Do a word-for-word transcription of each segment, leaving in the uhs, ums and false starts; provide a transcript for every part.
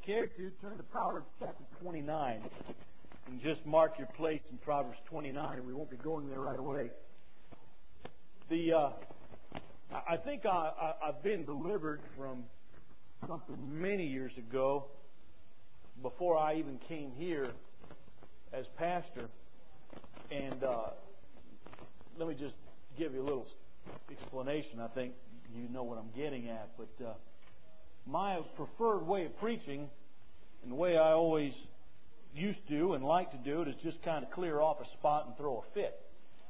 care to, turn to Proverbs chapter twenty-nine and just mark your place in Proverbs twenty-nine. We won't be going there right away. The uh, I think I, I, I've been delivered from something many years ago, before I even came here as pastor. And uh, let me just give you a little explanation. I think you know what I'm getting at. But uh, my preferred way of preaching, and the way I always used to and like to do it, is just kind of clear off a spot and throw a fit.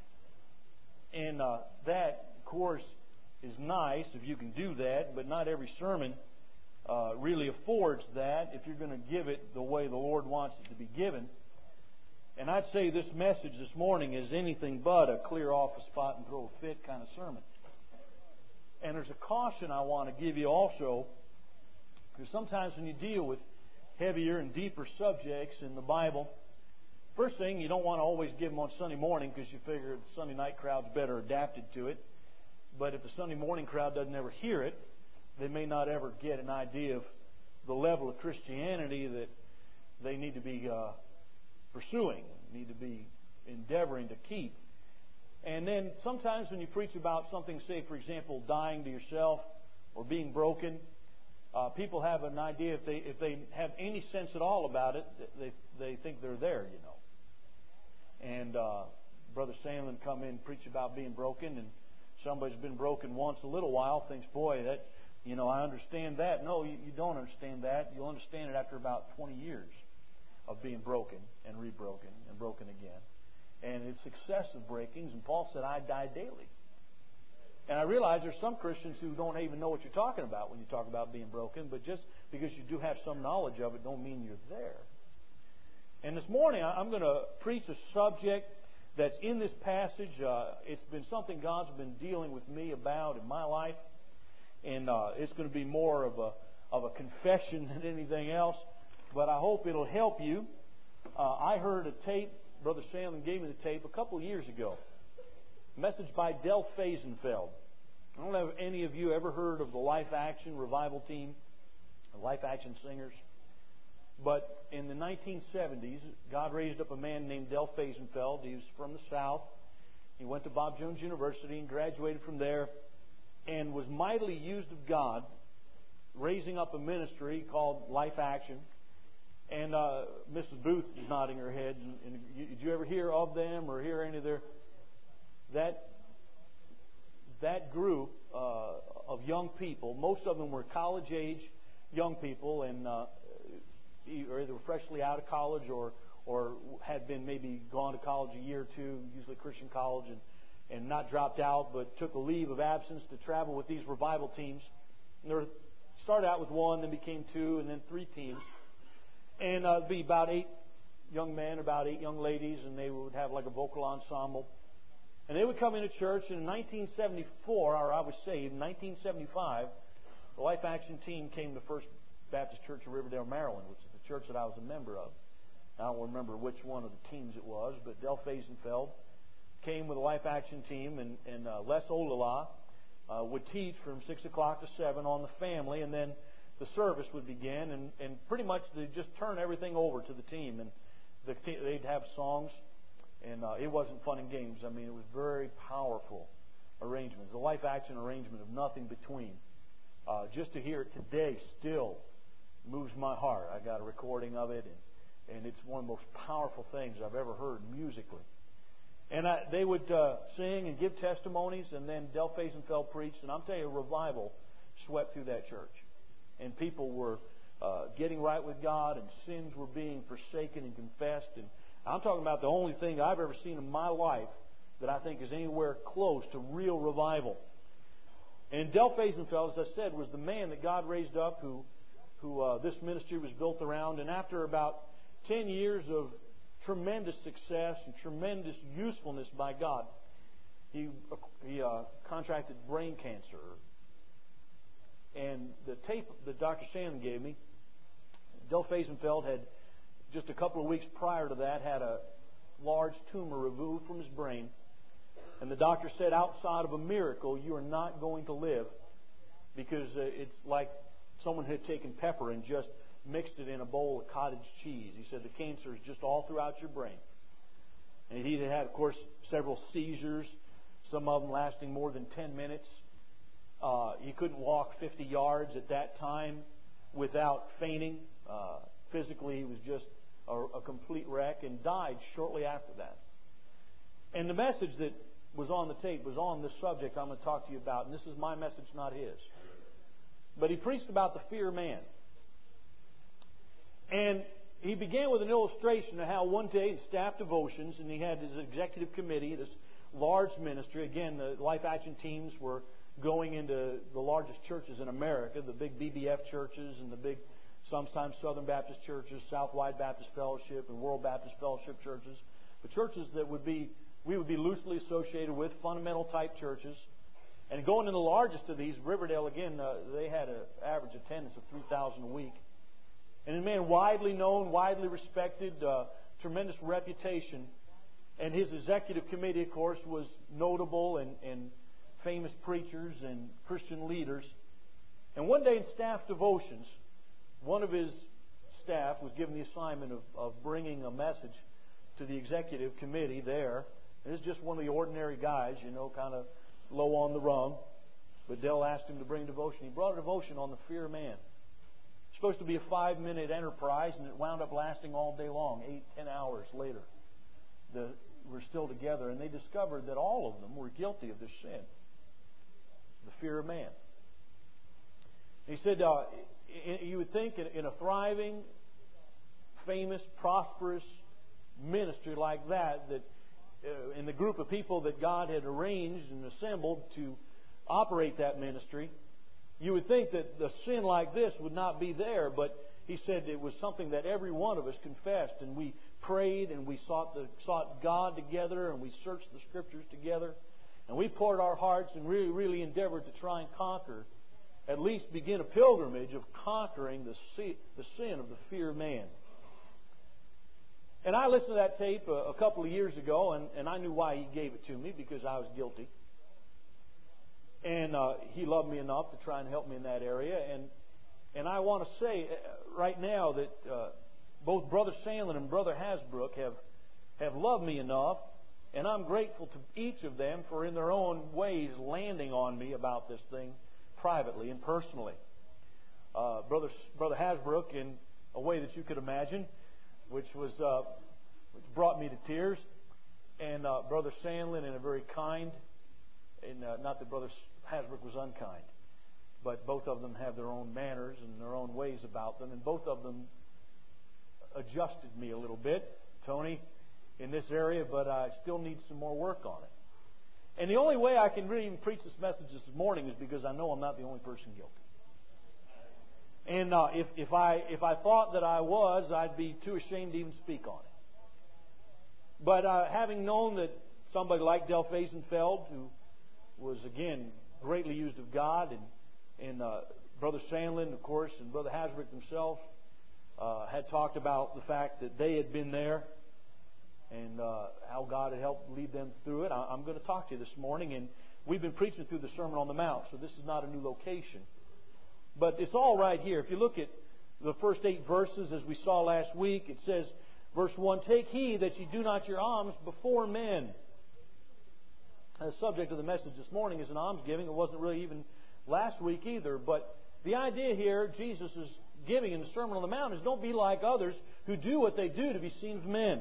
And uh, that, of course, is nice if you can do that, but not every sermon uh, really affords that if you're going to give it the way the Lord wants it to be given. And I'd say this message this morning is anything but a clear off a spot and throw a fit kind of sermon. And there's a caution I want to give you also, because sometimes when you deal with heavier and deeper subjects in the Bible, first thing, you don't want to always give them on Sunday morning because you figure the Sunday night crowd's better adapted to it. But if the Sunday morning crowd doesn't ever hear it, they may not ever get an idea of the level of Christianity that they need to be uh, pursuing, need to be endeavoring to keep. And then sometimes when you preach about something, say, for example, dying to yourself or being broken, uh, people have an idea, if they if they have any sense at all about it, they they think they're there, you know. And uh, Brother Sandlin come in and preach about being broken, and somebody's been broken once a little while thinks, boy, that, you know, I understand that. No, you, you don't understand that. You'll understand it after about twenty years of being broken and rebroken and broken again. And it's successive breakings. And Paul said, I die daily. And I realize there's some Christians who don't even know what you're talking about when you talk about being broken. But just because you do have some knowledge of it don't mean you're there. And this morning I'm going to preach a subject that's in this passage. Uh, it's been something God's been dealing with me about in my life. And uh, it's going to be more of a of a confession than anything else. But I hope it'll help you. Uh, I heard a tape, Brother Sandlin gave me the tape a couple of years ago. A message by Del Faisenfeld. I don't know if any of you ever heard of the Life Action Revival Team, the Life Action Singers. But in the nineteen seventies, God raised up a man named Del Faisenfeld. He was from the South. He went to Bob Jones University and graduated from there and was mightily used of God, raising up a ministry called Life Action. And uh, Missus Booth is nodding her head. And, and you, did you ever hear of them or hear any of their... That, that group uh, of young people, most of them were college-age young people, and uh, either were freshly out of college or or had been maybe gone to college a year or two, usually Christian college, and, and not dropped out, but took a leave of absence to travel with these revival teams. And there started out with one, then became two, and then three teams. And uh, it'd be about eight young men, about eight young ladies, and they would have like a vocal ensemble. And they would come into church, and in nineteen seventy-four, or I was saved, in nineteen seventy-five, the Life Action team came to First Baptist Church of Riverdale, Maryland, which is the church that I was a member of. I don't remember which one of the teams it was, but Del Faisenfeld came with a Life Action team, and, and uh, Les Olala uh, would teach from six o'clock to seven on the family, and then the service would begin, and, and pretty much they'd just turn everything over to the team, and the te- they'd have songs, and uh, it wasn't fun and games. I mean, it was very powerful arrangements. The Life Action arrangement of Nothing Between. Uh, just to hear it today still moves my heart. I got a recording of it, and, and it's one of the most powerful things I've ever heard musically. And I, they would uh, sing and give testimonies, and then Del Faisenfeld preached, and I'm telling you, a revival swept through that church. And people were uh, getting right with God, and sins were being forsaken and confessed. And I'm talking about the only thing I've ever seen in my life that I think is anywhere close to real revival. And Del Faisenfeld, as I said, was the man that God raised up who, who uh, this ministry was built around. And after about ten years of tremendous success and tremendous usefulness by God, he he uh, contracted brain cancer. And the tape that Doctor Shannon gave me, Del Faisenfeld had, just a couple of weeks prior to that, had a large tumor removed from his brain. And the doctor said, outside of a miracle, you are not going to live, because uh, it's like someone had taken pepper and just mixed it in a bowl of cottage cheese. He said the cancer is just all throughout your brain. And he had, of course, several seizures, some of them lasting more than ten minutes. Uh, he couldn't walk fifty yards at that time without fainting. Uh, physically, he was just a, a complete wreck and died shortly after that. And the message that was on the tape was on this subject I'm going to talk to you about. And this is my message, not his. But he preached about the fear of man. And he began with an illustration of how one day he staffed devotions, and he had his executive committee, this large ministry. Again, the Life Action teams were going into the largest churches in America, the big B B F churches and the big, sometimes Southern Baptist churches, Southwide Baptist Fellowship and World Baptist Fellowship churches. The churches that would be we would be loosely associated with, fundamental type churches. And going in the largest of these, Riverdale, again, uh, they had an average attendance of three thousand a week. And a man widely known, widely respected, uh, tremendous reputation. And his executive committee, of course, was notable and, and famous preachers and Christian leaders. And one day in staff devotions, one of his staff was given the assignment of, of bringing a message to the executive committee there. And it's just one of the ordinary guys, you know, kind of low on the rung. But Dell asked him to bring devotion. He brought a devotion on the fear of man. It's supposed to be a five-minute enterprise, and it wound up lasting all day long, eight, ten hours later. The, we're still together, and they discovered that all of them were guilty of this sin, the fear of man. He said, uh, you would think in a thriving, famous, prosperous ministry like that, that uh, in the group of people that God had arranged and assembled to operate that ministry, you would think that the sin like this would not be there, but he said it was something that every one of us confessed, and we prayed and we sought the, sought God together, and we searched the Scriptures together, and we poured our hearts and really, really endeavored to try and conquer, at least begin a pilgrimage of conquering the sin, the sin of the fear of man. And I listened to that tape a, a couple of years ago, and, and I knew why he gave it to me, because I was guilty. And uh, he loved me enough to try and help me in that area. And and I want to say right now that uh, both Brother Sandlin and Brother Hasbrook have have loved me enough, and I'm grateful to each of them for in their own ways landing on me about this thing privately and personally. Uh, Brother Brother Hasbrook in a way that you could imagine, which was uh, which brought me to tears, and uh, Brother Sandlin in a very kind. And uh, not that Brother Hasbrook was unkind, but both of them have their own manners and their own ways about them, and both of them adjusted me a little bit, Tony, in this area, but I still need some more work on it. And the only way I can really even preach this message this morning is because I know I'm not the only person guilty. And uh, if, if I if I thought that I was, I'd be too ashamed to even speak on it. But uh, having known that somebody like Del Faisenfeld, who was, again, greatly used of God, and, and uh, Brother Sandlin, of course, and Brother Hasbrook himself uh, had talked about the fact that they had been there and uh, how God had helped lead them through it. I, I'm going to talk to you this morning, and we've been preaching through the Sermon on the Mount, so this is not a new location. But it's all right here. If you look at the first eight verses, as we saw last week, it says, verse one, "Take heed that ye do not your alms before men." The subject of the message this morning is an almsgiving. It wasn't really even last week either. But the idea here Jesus is giving in the Sermon on the Mount is don't be like others who do what they do to be seen of men.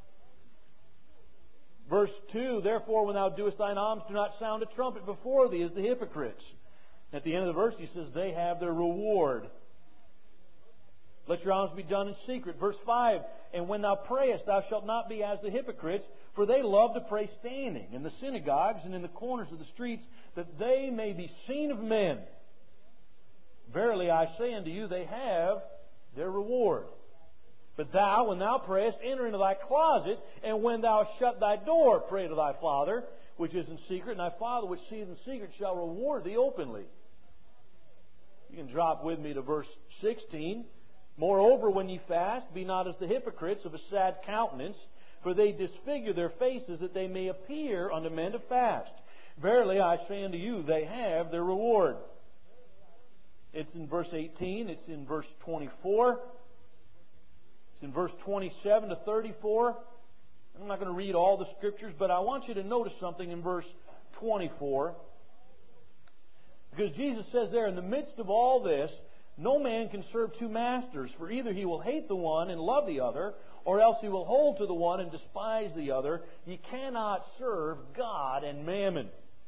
Verse two, "Therefore when thou doest thine alms, do not sound a trumpet before thee as the hypocrites." At the end of the verse he says they have their reward. "Let your alms be done in secret." Verse five, "And when thou prayest, thou shalt not be as the hypocrites, for they love to pray standing in the synagogues and in the corners of the streets, that they may be seen of men. Verily I say unto you, they have their reward. But thou, when thou prayest, enter into thy closet, and when thou shut thy door, pray to thy Father, which is in secret, and thy Father which seeth in secret shall reward thee openly." You can drop with me to verse sixteen. "Moreover, when ye fast, be not as the hypocrites of a sad countenance, for they disfigure their faces, that they may appear unto men to fast. Verily I say unto you, they have their reward." It's in verse eighteen. It's in verse twenty-four. It's in verse twenty-seven to thirty-four. I'm not going to read all the scriptures, but I want you to notice something in verse twenty-four. Because Jesus says there, in the midst of all this, no man can serve two masters, for either he will hate the one and love the other, or else he will hold to the one and despise the other. Ye cannot serve God and mammon.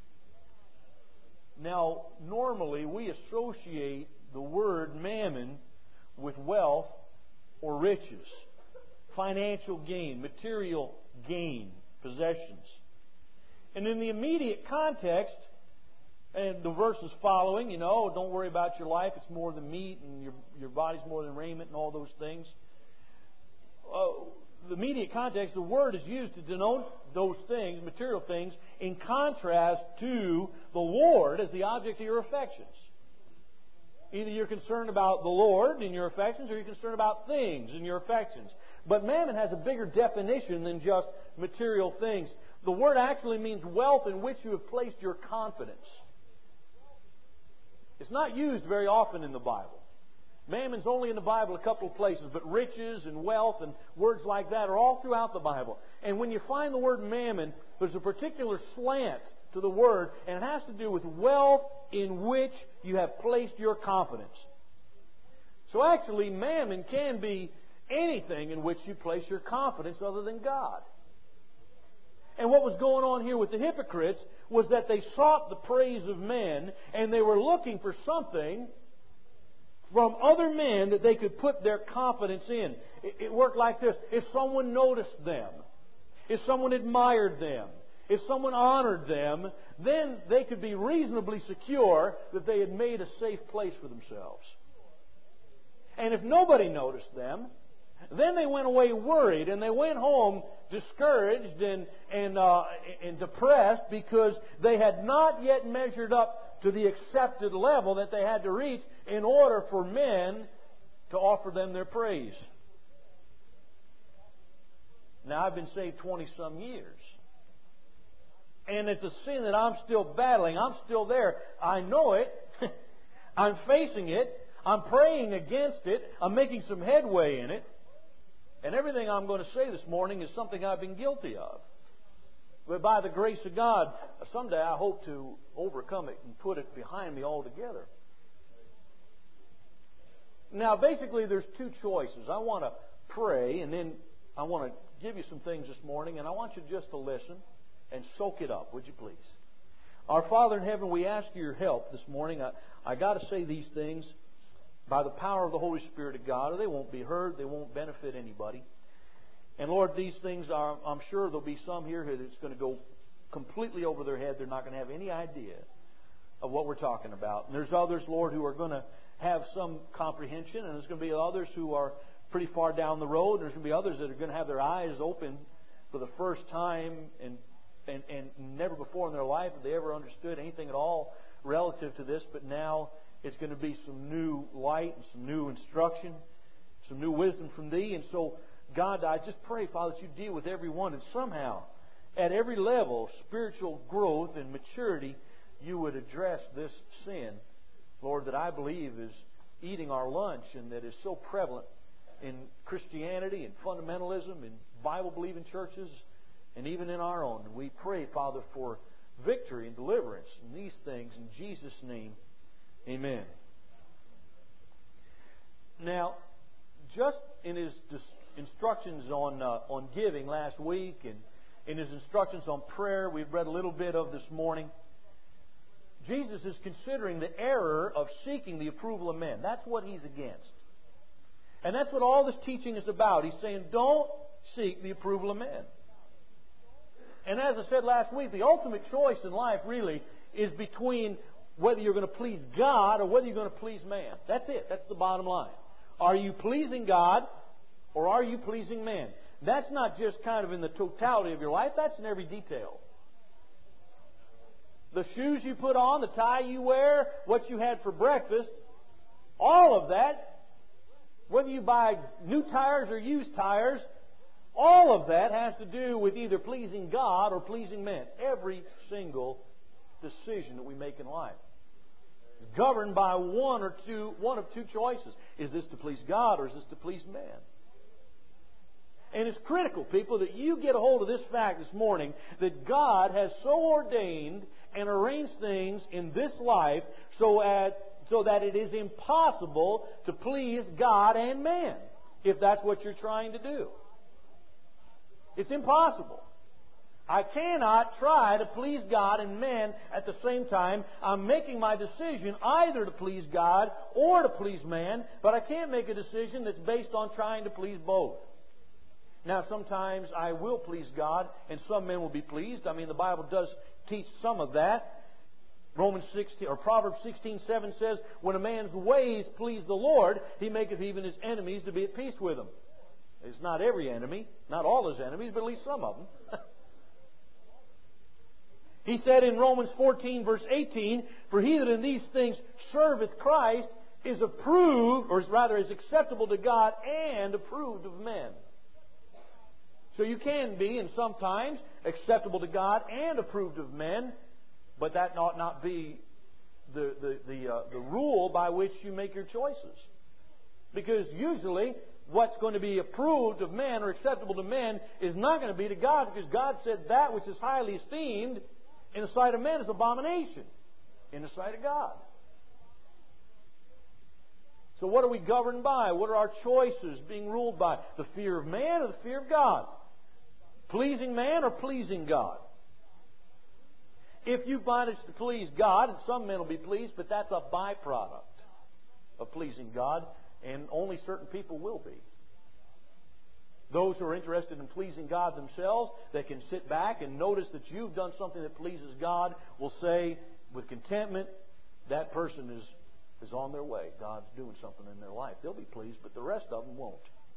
Now, normally we associate the word mammon with wealth or riches, financial gain, material gain, possessions. And in the immediate context, and the verses following, you know, don't worry about your life, it's more than meat, and your, your body's more than raiment, and all those things. Uh, the immediate context, the word is used to denote those things, material things, in contrast to the Lord as the object of your affections. Either you're concerned about the Lord in your affections, or you're concerned about things in your affections. But mammon has a bigger definition than just material things. The word actually means wealth in which you have placed your confidence. It's not used very often in the Bible. Mammon's only in the Bible a couple of places, but riches and wealth and words like that are all throughout the Bible. And when you find the word mammon, there's a particular slant to the word, and it has to do with wealth in which you have placed your confidence. So actually, mammon can be anything in which you place your confidence other than God. And what was going on here with the hypocrites was that they sought the praise of men, and they were looking for something from other men that they could put their confidence in. It, it worked like this. If someone noticed them, if someone admired them, if someone honored them, then they could be reasonably secure that they had made a safe place for themselves. And if nobody noticed them, then they went away worried, and they went home discouraged and and, uh, and depressed because they had not yet measured up to the accepted level that they had to reach in order for men to offer them their praise. Now, I've been saved twenty-some years. And it's a sin that I'm still battling. I'm still there. I know it. I'm facing it. I'm praying against it. I'm making some headway in it. And everything I'm going to say this morning is something I've been guilty of. But by the grace of God, someday I hope to overcome it and put it behind me altogether. Now, basically, there's two choices. I want to pray, and then I want to give you some things this morning, and I want you just to listen and soak it up, would you please? Our Father in heaven, we ask your help this morning. I, I got to say these things by the power of the Holy Spirit of God, or they won't be heard, they won't benefit anybody. And Lord, these things are, I'm sure there'll be some here that it's going to go completely over their head. They're not going to have any idea of what we're talking about. And there's others, Lord, who are going to have some comprehension, and there's going to be others who are pretty far down the road. And there's going to be others that are going to have their eyes open for the first time and, and, and never before in their life have they ever understood anything at all relative to this, but now it's going to be some new light and some new instruction, some new wisdom from Thee. And so, God, I just pray, Father, that you deal with everyone, and somehow, at every level, spiritual growth and maturity, you would address this sin, Lord, that I believe is eating our lunch and that is so prevalent in Christianity and fundamentalism and Bible-believing churches and even in our own. And we pray, Father, for victory and deliverance in these things. In Jesus' name, amen. Now, just in his instructions on uh, on giving last week and in his instructions on prayer we've read a little bit of this morning, Jesus is considering the error of seeking the approval of men. That's what He's against. And that's what all this teaching is about. He's saying, don't seek the approval of men. And as I said last week, the ultimate choice in life really is between whether you're going to please God or whether you're going to please man. That's it. That's the bottom line. Are you pleasing God or are you pleasing man? That's not just kind of in the totality of your life. That's in every detail. The shoes you put on, the tie you wear, what you had for breakfast, all of that, whether you buy new tires or used tires, all of that has to do with either pleasing God or pleasing men. Every single decision that we make in life. It's governed by one or two, one of two choices. Is this to please God or is this to please man? And it's critical, people, that you get a hold of this fact this morning that God has so ordained and arranged things in this life so, at, so that it is impossible to please God and man, if that's what you're trying to do. It's impossible. I cannot try to please God and man at the same time. I'm making my decision either to please God or to please man, but I can't make a decision that's based on trying to please both. Now, sometimes I will please God, and some men will be pleased. I mean, the Bible does teach some of that. Romans sixteen or Proverbs sixteen seven says, "When a man's ways please the Lord, he maketh even his enemies to be at peace with him." It's not every enemy, not all his enemies, but at least some of them. He said in Romans fourteen, verse eighteen, "For he that in these things serveth Christ is approved, or rather is acceptable to God and approved of men." So you can be, and sometimes, acceptable to God and approved of men, but that ought not be the the the, uh, the rule by which you make your choices. Because usually, what's going to be approved of men or acceptable to men is not going to be to God, because God said that which is highly esteemed in the sight of men is abomination in the sight of God. So what are we governed by? What are our choices being ruled by? The fear of man or the fear of God? Pleasing man or pleasing God? If you manage to please God, and some men will be pleased, but that's a byproduct of pleasing God, and only certain people will be. Those who are interested in pleasing God themselves, that can sit back and notice that you've done something that pleases God, will say with contentment, that person is, is on their way. God's doing something in their life. They'll be pleased, but the rest of them won't.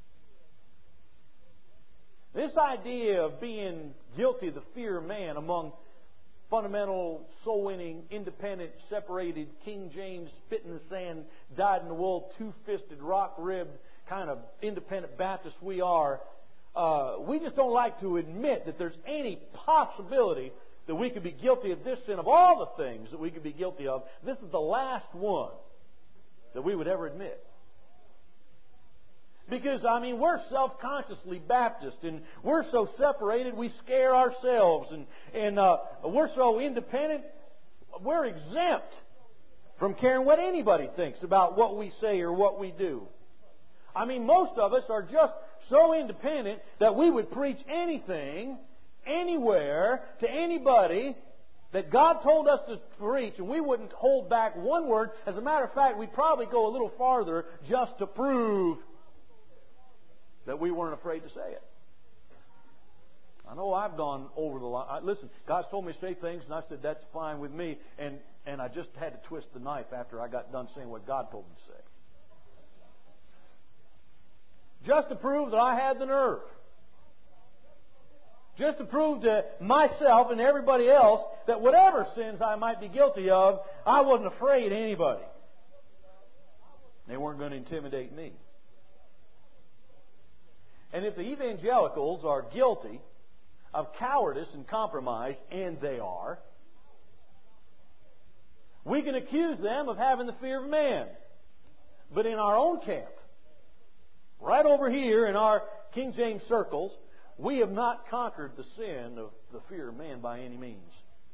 This idea of being guilty of the fear of man among fundamental, soul-winning, independent, separated, King James, spit in the sand, dyed-in-the-wool, two-fisted, rock-ribbed, kind of independent Baptists we are, uh, we just don't like to admit that there's any possibility that we could be guilty of this sin. Of all the things that we could be guilty of, this is the last one that we would ever admit. Because, I mean, we're self-consciously Baptist, and we're so separated we scare ourselves, and, and uh, we're so independent, we're exempt from caring what anybody thinks about what we say or what we do. I mean, most of us are just so independent that we would preach anything, anywhere, to anybody that God told us to preach, and we wouldn't hold back one word. As a matter of fact, we'd probably go a little farther just to prove that we weren't afraid to say it. I know I've gone over the line. Listen, God's told me to say things, and I said, that's fine with me. And, and I just had to twist the knife after I got done saying what God told me to say. Just to prove that I had the nerve. Just to prove to myself and everybody else that whatever sins I might be guilty of, I wasn't afraid of anybody. They weren't going to intimidate me. And if the evangelicals are guilty of cowardice and compromise, and they are, we can accuse them of having the fear of man. But in our own camp, right over here in our King James circles, we have not conquered the sin of the fear of man by any means.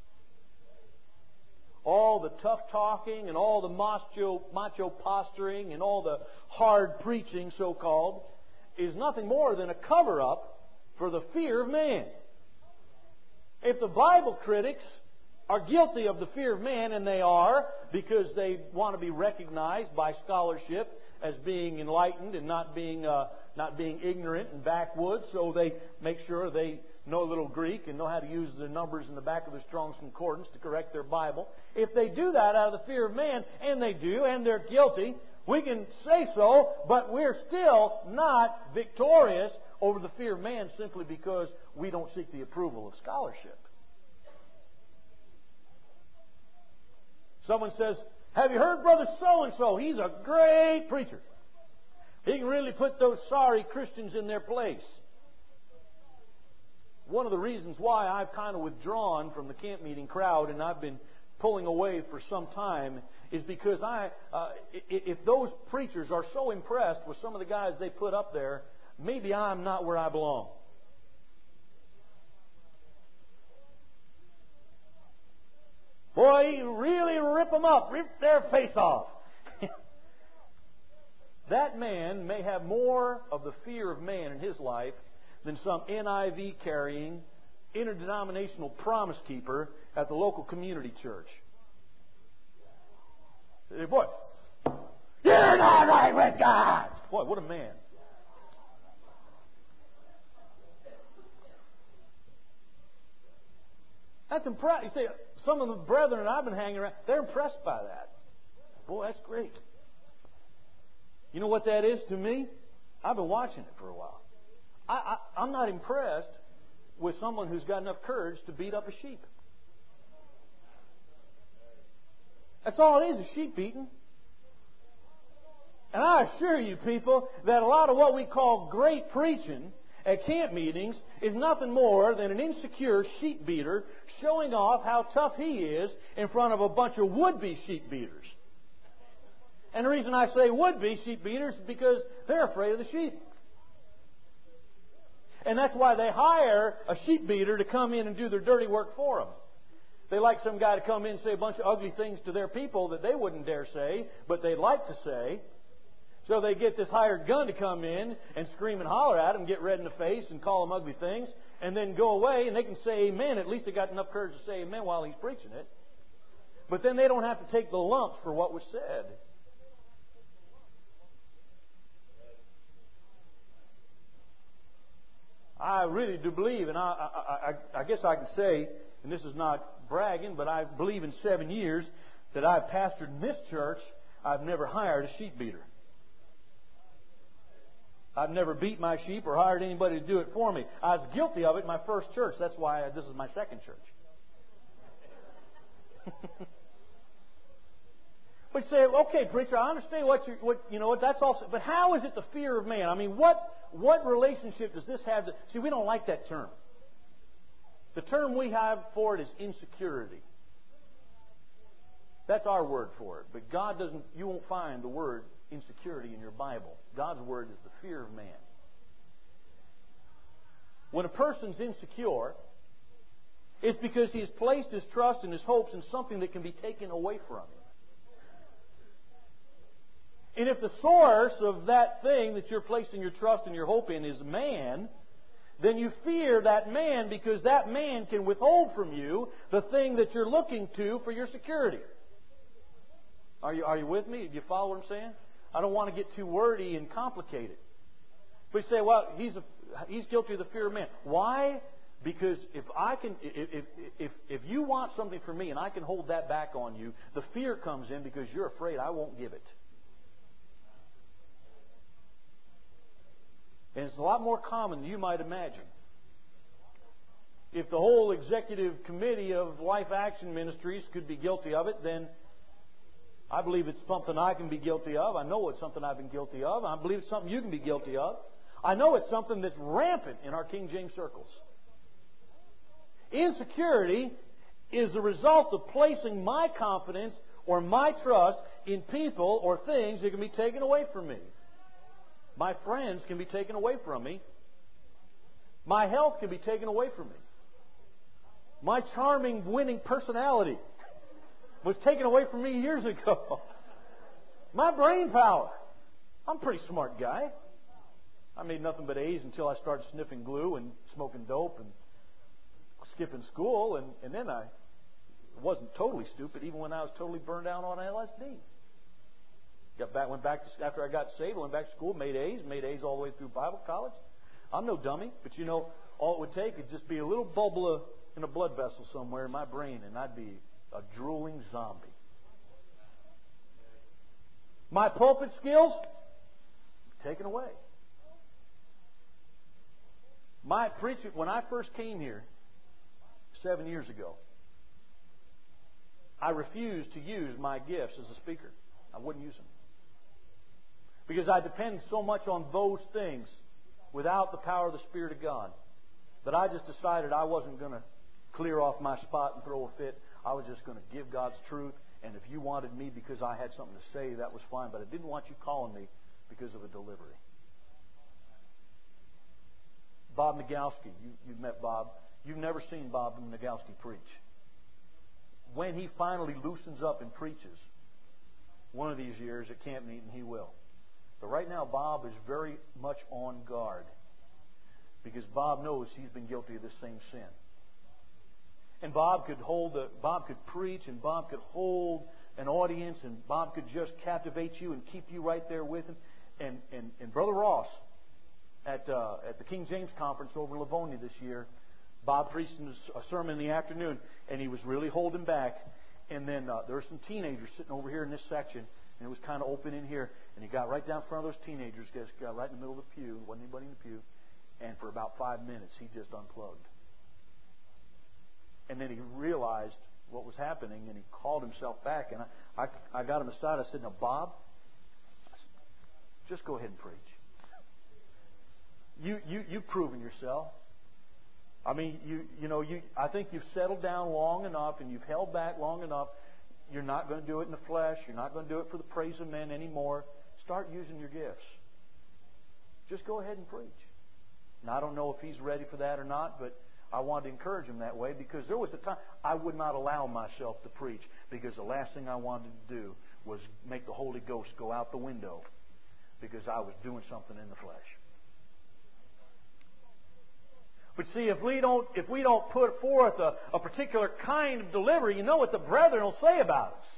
All the tough talking and all the macho, macho posturing and all the hard preaching, so-called, is nothing more than a cover-up for the fear of man. If the Bible critics are guilty of the fear of man, and they are, because they want to be recognized by scholarship as being enlightened and not being uh, not being ignorant and backwoods, so they make sure they know a little Greek and know how to use the numbers in the back of the Strong's Concordance to correct their Bible. If they do that out of the fear of man, and they do, and they're guilty, we can say so, but we're still not victorious over the fear of man simply because we don't seek the approval of scholarship. Someone says, have you heard Brother So-and-so? He's a great preacher. He can really put those sorry Christians in their place. One of the reasons why I've kind of withdrawn from the camp meeting crowd, and I've been pulling away for some time is because I, uh, if those preachers are so impressed with some of the guys they put up there, maybe I'm not where I belong. Boy, you really rip them up, rip their face off. That man may have more of the fear of man in his life than some N I V carrying, interdenominational promise keeper at the local community church. Hey, boy, you're not right with God. Boy, what a man. That's impressive. You see, some of the brethren I've been hanging around, they're impressed by that. Boy, that's great. You know what that is to me? I've been watching it for a while. I, I, I'm not impressed with someone who's got enough courage to beat up a sheep. That's all it is, a sheep beating. And I assure you, people, that a lot of what we call great preaching at camp meetings is nothing more than an insecure sheep beater showing off how tough he is in front of a bunch of would-be sheep beaters. And the reason I say would-be sheep beaters is because they're afraid of the sheep. And that's why they hire a sheep beater to come in and do their dirty work for them. They like some guy to come in and say a bunch of ugly things to their people that they wouldn't dare say, but they'd like to say. So they get this hired gun to come in and scream and holler at them, get red in the face and call them ugly things, and then go away and they can say amen. At least they got enough courage to say amen while he's preaching it. But then they don't have to take the lumps for what was said. I really do believe, and I, I, I, I guess I can say, and this is not bragging, but I believe in seven years that I've pastored in this church, I've never hired a sheep beater. I've never beat my sheep or hired anybody to do it for me. I was guilty of it in my first church. That's why I, this is my second church. But you say, okay, preacher, I understand what you, what you know. What that's also, but how is it the fear of man? I mean, what what relationship does this have to? See, we don't like that term. The term we have for it is insecurity. That's our word for it. But God doesn't. You won't find the word insecurity in your Bible. God's word is the fear of man. When a person's insecure, it's because he has placed his trust and his hopes in something that can be taken away from him. And if the source of that thing that you're placing your trust and your hope in is man, then you fear that man because that man can withhold from you the thing that you're looking to for your security. Are you, are you with me? Do you follow what I'm saying? I don't want to get too wordy and complicated. But you say, well, he's a, he's guilty of the fear of man. Why? Because if I can, if, if, if you want something from me and I can hold that back on you, the fear comes in because you're afraid I won't give it. And it's a lot more common than you might imagine. If the whole executive committee of Life Action Ministries could be guilty of it, then I believe it's something I can be guilty of. I know it's something I've been guilty of. I believe it's something you can be guilty of. I know it's something that's rampant in our King James circles. Insecurity is the result of placing my confidence or my trust in people or things that can be taken away from me. My friends can be taken away from me. My health can be taken away from me. My charming, winning personality was taken away from me years ago. My brain power. I'm a pretty smart guy. I made nothing but A's until I started sniffing glue and smoking dope and skipping school. And, and then I wasn't totally stupid even when I was totally burned out on L S D. Got back, went back to, after I got saved, went back to school, made A's, made A's all the way through Bible college. I'm no dummy, but you know, all it would take would just be a little bubble of, in a blood vessel somewhere in my brain, and I'd be a drooling zombie. My pulpit skills, taken away. My preaching, when I first came here seven years ago, I refused to use my gifts as a speaker. I wouldn't use them. Because I depend so much on those things without the power of the Spirit of God that I just decided I wasn't going to clear off my spot and throw a fit. I was just going to give God's truth. And if you wanted me because I had something to say, that was fine. But I didn't want you calling me because of a delivery. Bob Nagowski. You, you've met Bob. You've never seen Bob Nagowski preach. When he finally loosens up and preaches, one of these years at camp meeting, he will. But right now, Bob is very much on guard. Because Bob knows he's been guilty of this same sin. And Bob could hold a, Bob could preach, and Bob could hold an audience, and Bob could just captivate you and keep you right there with him. And and, and Brother Ross at uh, at the King James Conference over in Livonia this year, Bob preached a sermon in the afternoon, and he was really holding back. And then uh, there were some teenagers sitting over here in this section, and it was kind of open in here. And he got right down in front of those teenagers, got right in the middle of the pew, wasn't anybody in the pew, and for about five minutes he just unplugged. And then he realized what was happening, and he called himself back. And I, I, I got him aside. I said, "Now, Bob, just go ahead and preach. You, you, you've proven yourself. I mean, you, you know, you. I think you've settled down long enough, and you've held back long enough. You're not going to do it in the flesh. You're not going to do it for the praise of men anymore. Start using your gifts. Just go ahead and preach." Now, I don't know if he's ready for that or not, but I wanted to encourage him that way, because there was a time I would not allow myself to preach, because the last thing I wanted to do was make the Holy Ghost go out the window because I was doing something in the flesh. But see, if we don't if we don't put forth a, a particular kind of delivery, you know what the brethren will say about us.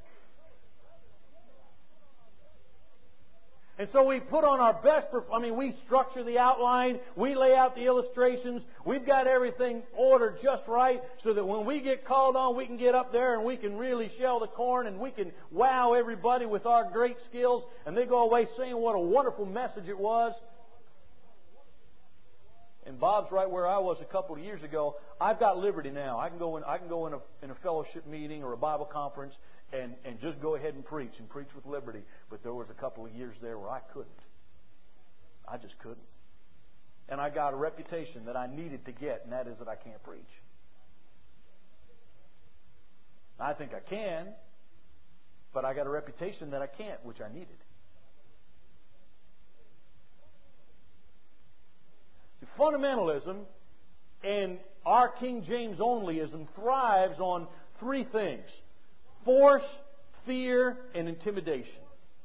And so we put on our best, I mean, we structure the outline, we lay out the illustrations, we've got everything ordered just right so that when we get called on, we can get up there and we can really shell the corn and we can wow everybody with our great skills, and they go away saying what a wonderful message it was. And Bob's right where I was a couple of years ago. I've got liberty now. I can go in, I can go in a, in a fellowship meeting or a Bible conference and, and just go ahead and preach and preach with liberty. But there was a couple of years there where I couldn't. I just couldn't. And I got a reputation that I needed to get, and that is that I can't preach. I think I can, but I got a reputation that I can't, which I needed. See, fundamentalism and our King James onlyism thrives on three things: force, fear, and intimidation.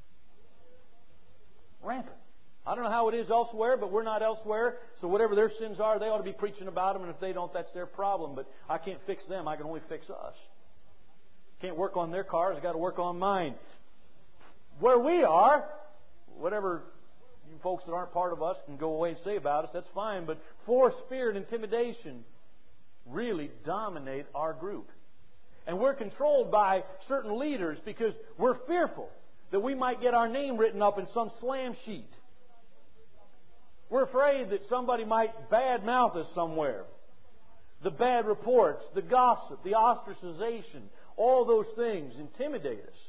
Rampant. I don't know how it is elsewhere, but we're not elsewhere. So whatever their sins are, they ought to be preaching about them. And if they don't, that's their problem. But I can't fix them. I can only fix us. Can't work on their cars. I've got to work on mine. Where we are, whatever you folks that aren't part of us can go away and say about us, that's fine. But force, fear, and intimidation really dominate our group. And we're controlled by certain leaders because we're fearful that we might get our name written up in some slam sheet. We're afraid that somebody might badmouth us somewhere. The bad reports, the gossip, the ostracization, all those things intimidate us.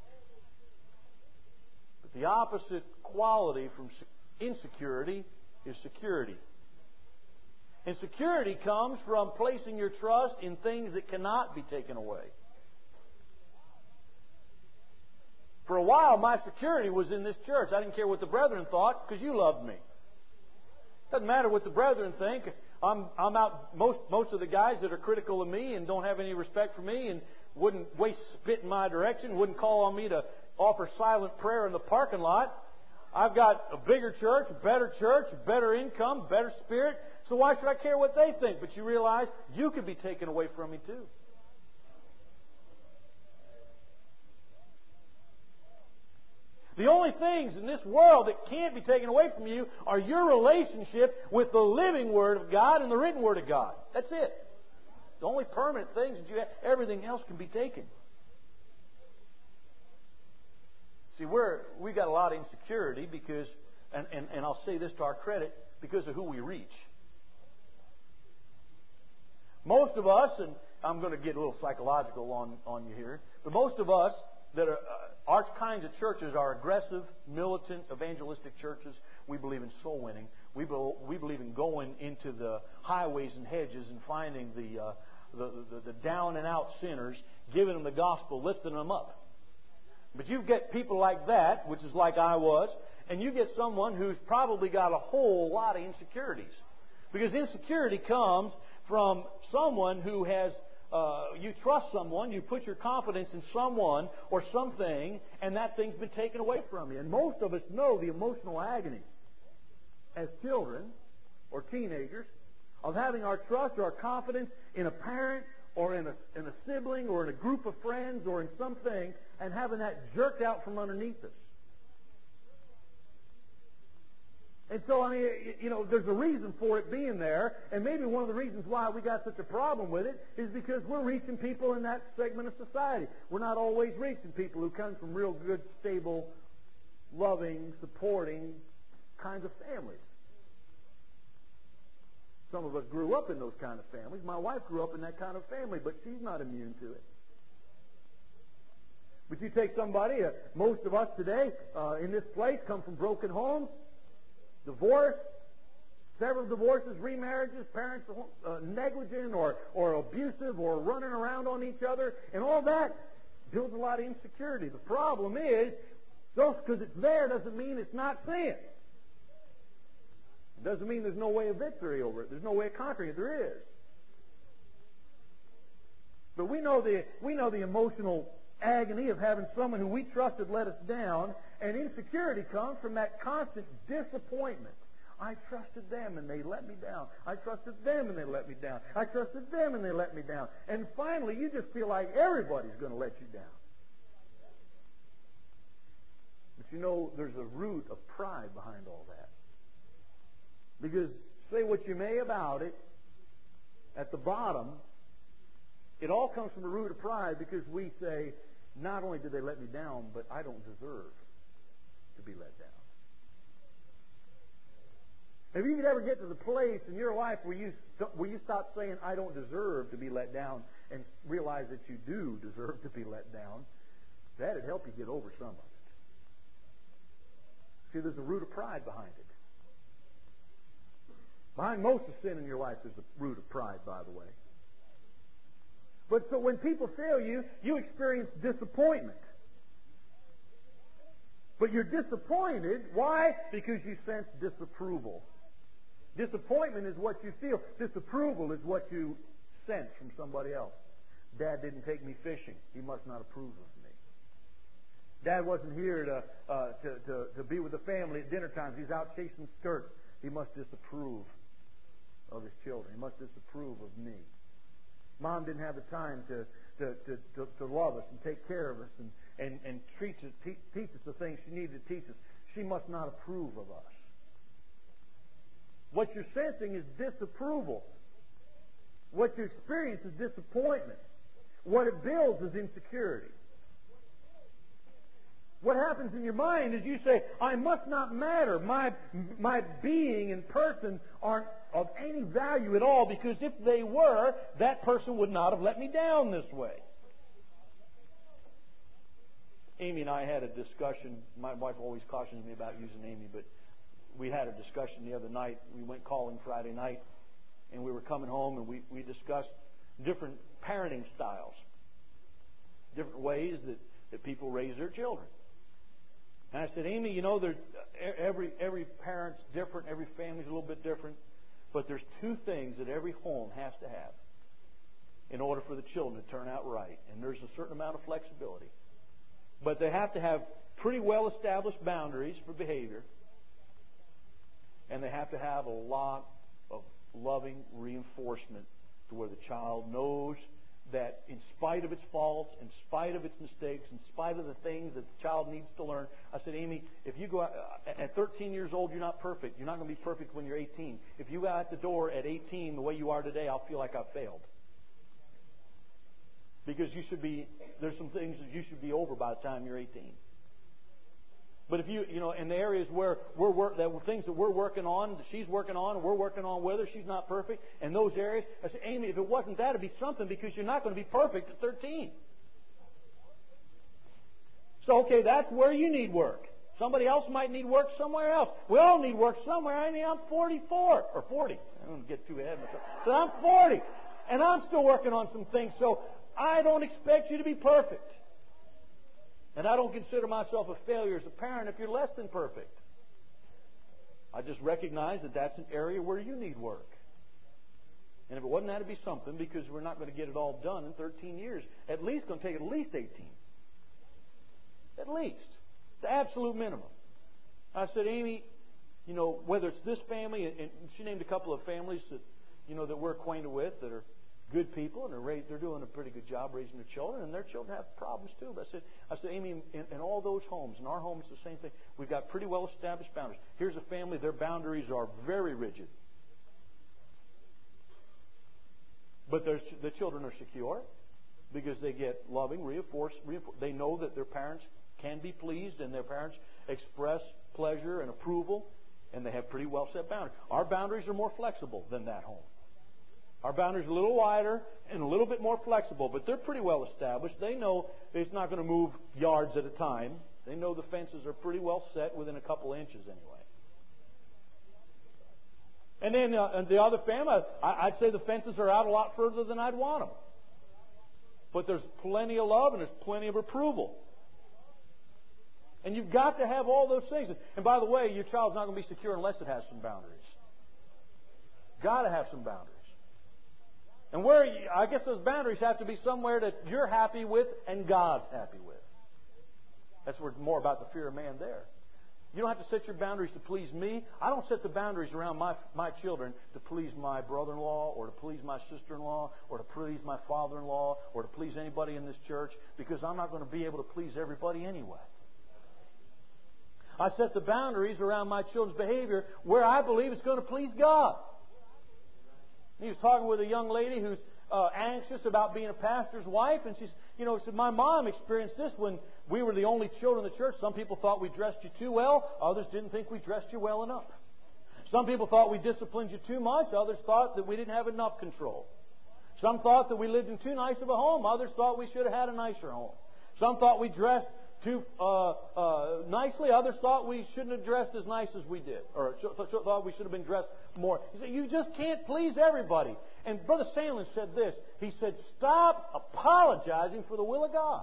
But the opposite quality from insecurity is security. And security comes from placing your trust in things that cannot be taken away. For a while, my security was in this church. I didn't care what the brethren thought because you loved me. Doesn't matter what the brethren think. I'm I'm out. Most most of the guys that are critical of me and don't have any respect for me and wouldn't waste spit in my direction, wouldn't call on me to offer silent prayer in the parking lot. I've got a bigger church, a better church, a better income, better spirit. So why should I care what they think? But you realize you could be taken away from me too. The only things in this world that can't be taken away from you are your relationship with the living Word of God and the written Word of God. That's it. The only permanent things that you have, everything else can be taken. See, we're, we've got a lot of insecurity because, and, and, and I'll say this to our credit, because of who we reach. Most of us, and I'm going to get a little psychological on, on you here, but most of us that are, uh, our kinds of churches are aggressive, militant, evangelistic churches. We believe in soul winning. We, be, we believe in going into the highways and hedges and finding the, uh, the, the, the down and out sinners, giving them the gospel, lifting them up. But you get people like that, which is like I was, and you get someone who's probably got a whole lot of insecurities. Because insecurity comes from someone who has, uh, you trust someone, you put your confidence in someone or something, and that thing's been taken away from you. And most of us know the emotional agony as children or teenagers of having our trust or our confidence in a parent or in a, in a sibling or in a group of friends or in something, and having that jerked out from underneath us. And so, I mean, you know, there's a reason for it being there, and maybe one of the reasons why we got such a problem with it is because we're reaching people in that segment of society. We're not always reaching people who come from real good, stable, loving, supporting kinds of families. Some of us grew up in those kind of families. My wife grew up in that kind of family, but she's not immune to it. But you take somebody, uh, most of us today uh, in this place come from broken homes, divorce, several divorces, remarriages, parents uh, negligent or, or abusive or running around on each other, and all that builds a lot of insecurity. The problem is, just because it's there doesn't mean it's not sin. It doesn't mean there's no way of victory over it. There's no way of conquering it. There is. But we know the we know the emotional agony of having someone who we trusted let us down, and insecurity comes from that constant disappointment. I trusted them and they let me down. I trusted them and they let me down. I trusted them and they let me down. And finally, you just feel like everybody's going to let you down. But you know, there's a root of pride behind all that. Because say what you may about it, at the bottom, it all comes from a root of pride, because we say, not only did they let me down, but I don't deserve to be let down. If you could ever get to the place in your life where you where you stop saying, I don't deserve to be let down, and realize that you do deserve to be let down, that'd help you get over some of it. See, there's a root of pride behind it. Behind most of sin in your life, there's a root of pride, by the way. But so when people fail you, you experience disappointment. But you're disappointed. Why? Because you sense disapproval. Disappointment is what you feel. Disapproval is what you sense from somebody else. Dad didn't take me fishing. He must not approve of me. Dad wasn't here to, uh, to, to, to be with the family at dinner times. He's out chasing skirts. He must disapprove of his children. He must disapprove of me. Mom didn't have the time to, to, to, to, to love us and take care of us and, and, and teach, us, teach, teach us the things she needed to teach us. She must not approve of us. What you're sensing is disapproval. What you experience is disappointment. What it builds is insecurity. What happens in your mind is you say, I must not matter. My, my being and person aren't of any value at all, because if they were, that person would not have let me down this way. Amy and I had a discussion. My wife always cautions me about using Amy, but we had a discussion the other night. We went calling Friday night, and we were coming home, and we, we discussed different parenting styles, different ways that, that people raise their children. And I said, Amy, you know, there's, every every parent's different, every family's a little bit different, but there's two things that every home has to have in order for the children to turn out right. And there's a certain amount of flexibility. But they have to have pretty well-established boundaries for behavior, and they have to have a lot of loving reinforcement to where the child knows that in spite of its faults, in spite of its mistakes, in spite of the things that the child needs to learn. I said, Amy, if you go out, at thirteen years old, you're not perfect. You're not going to be perfect when you're eighteen. If you go out the door at eighteen the way you are today, I'll feel like I've failed. Because you should be, there's some things that you should be over by the time you're eighteen. But if you, you know, in the areas where we're work, that were things that we're working on, that she's working on, and we're working on with her, she's not perfect. In those areas, I said, Amy, if it wasn't that, it'd be something, because you're not going to be perfect at thirteen. So, okay, that's where you need work. Somebody else might need work somewhere else. We all need work somewhere. I mean, I'm forty-four. Or forty. I don't get too ahead of myself. So I'm forty. And I'm still working on some things. So I don't expect you to be perfect. And I don't consider myself a failure as a parent if you're less than perfect. I just recognize that that's an area where you need work. And if it wasn't that, it'd be something, because we're not going to get it all done in thirteen years. At least going to take at least eighteen. At least. The absolute minimum. I said, Amy, you know, whether it's this family, and she named a couple of families that, you know, that we're acquainted with that are good people, and they're raised, they're doing a pretty good job raising their children, and their children have problems too. But I said, I said, Amy, in, in all those homes, in our homes, the same thing. We've got pretty well established boundaries. Here's a family; their boundaries are very rigid, but their the children are secure because they get loving, reinforced, reinforced. They know that their parents can be pleased, and their parents express pleasure and approval, and they have pretty well set boundaries. Our boundaries are more flexible than that home. Our boundaries are a little wider and a little bit more flexible, but they're pretty well established. They know it's not going to move yards at a time. They know the fences are pretty well set within a couple inches anyway. And then uh, the other family, I, I'd say the fences are out a lot further than I'd want them. But there's plenty of love and there's plenty of approval. And you've got to have all those things. And by the way, your child's not going to be secure unless it has some boundaries. Got to have some boundaries. And where you, I guess those boundaries have to be somewhere that you're happy with and God's happy with. That's where it's more about the fear of man there. You don't have to set your boundaries to please me. I don't set the boundaries around my my children to please my brother-in-law or to please my sister-in-law or to please my father-in-law or to please anybody in this church, because I'm not going to be able to please everybody anyway. I set the boundaries around my children's behavior where I believe it's going to please God. He was talking with a young lady who's uh, anxious about being a pastor's wife, and she's, you know, said, my mom experienced this when we were the only children in the church. Some people thought we dressed you too well. Others didn't think we dressed you well enough. Some people thought we disciplined you too much. Others thought that we didn't have enough control. Some thought that we lived in too nice of a home. Others thought we should have had a nicer home. Some thought we dressed too uh, uh, nicely. Others thought we shouldn't have dressed as nice as we did, or thought we should have been dressed more. He said, you just can't please everybody. And Brother Sandlin said this. He said, stop apologizing for the will of God.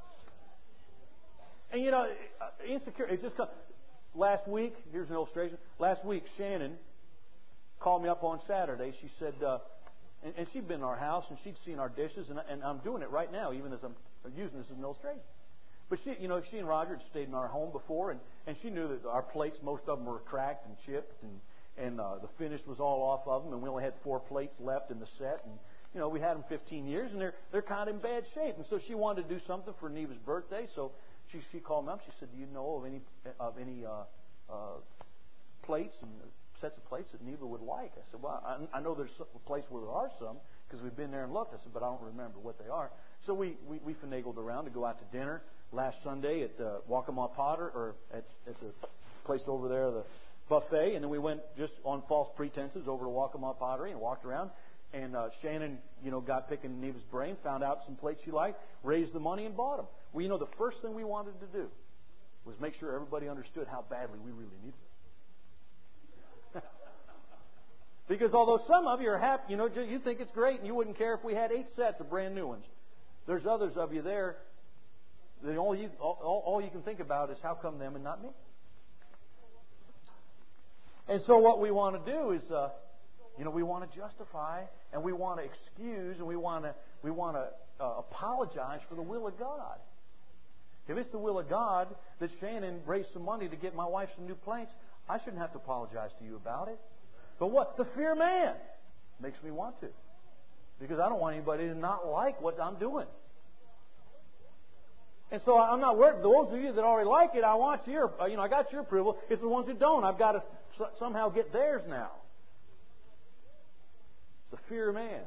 And you know, insecure. It just comes. Last week, here's an illustration. Last week, Shannon called me up on Saturday. She said, uh, and, and she'd been in our house and she'd seen our dishes, and, and I'm doing it right now, even as I'm using this as an illustration. But she, you know, she and Roger had stayed in our home before, and, and she knew that our plates, most of them were cracked and chipped, and and uh, the finish was all off of them, and we only had four plates left in the set, and you know, we had them fifteen years, and they're they're kind of in bad shape, and so she wanted to do something for Neva's birthday, so she she called me up. She said, "Do you know of any of any uh, uh, plates and sets of plates that Neva would like?" I said, "Well, I, I know there's a place where there are some because we've been there and looked." I said, "But I don't remember what they are." So we we, we finagled around to go out to dinner last Sunday at uh, Waccamaw Potter, or at, at the place over there, the buffet, and then we went just on false pretenses over to Waccamaw Pottery and walked around. And uh, Shannon, you know, got picking Neva's brain, found out some plates she liked, raised the money and bought them. Well, you know, the first thing we wanted to do was make sure everybody understood how badly we really needed them. Because although some of you are happy, you know, you think it's great and you wouldn't care if we had eight sets of brand new ones. There's others of you there that all you, all, all you can think about is how come them and not me? And so what we want to do is, uh, you know, we want to justify and we want to excuse and we want to we want to uh, apologize for the will of God. If it's the will of God that Shannon raised some money to get my wife some new plates, I shouldn't have to apologize to you about it. But what? The fear of man makes me want to. Because I don't want anybody to not like what I'm doing. And so I'm not worried. Those of you that already like it, I want your, you know, I got your approval. It's the ones who don't. I've got to somehow get theirs now. It's the fear of man.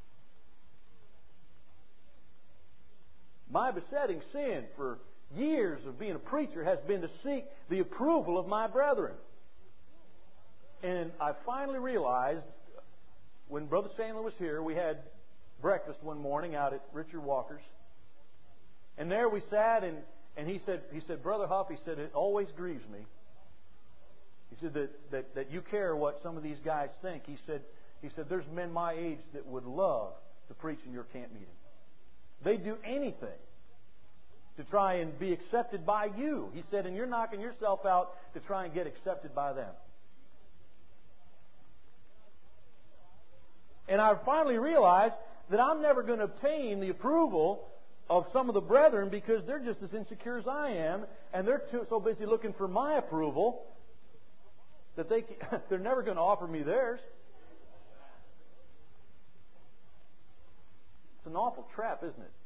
My besetting sin for years of being a preacher has been to seek the approval of my brethren. And I finally realized when Brother Sandler was here, we had breakfast one morning out at Richard Walker's. And there we sat, and, And he said, he said, Brother Huff, he said, it always grieves me. He said that, that, that you care what some of these guys think. He said, he said, there's men my age that would love to preach in your camp meeting. They'd do anything to try and be accepted by you. He said, and you're knocking yourself out to try and get accepted by them. And I finally realized that I'm never going to obtain the approval of some of the brethren because they're just as insecure as I am, and they're too, so busy looking for my approval that they, they're never going to offer me theirs. It's an awful trap, isn't it?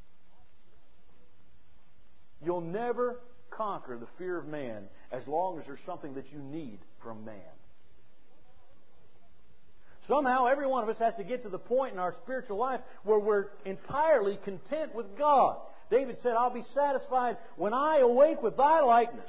You'll never conquer the fear of man as long as there's something that you need from man. Somehow, every one of us has to get to the point in our spiritual life where we're entirely content with God. David said, I'll be satisfied when I awake with Thy likeness.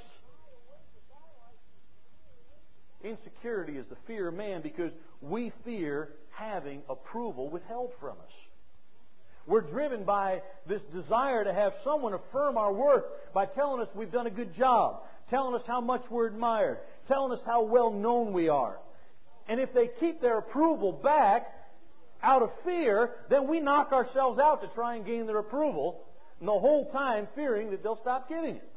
Insecurity is the fear of man because we fear having approval withheld from us. We're driven by this desire to have someone affirm our worth by telling us we've done a good job, telling us how much we're admired, telling us how well known we are. And if they keep their approval back out of fear, then we knock ourselves out to try and gain their approval, and the whole time fearing that they'll stop giving it.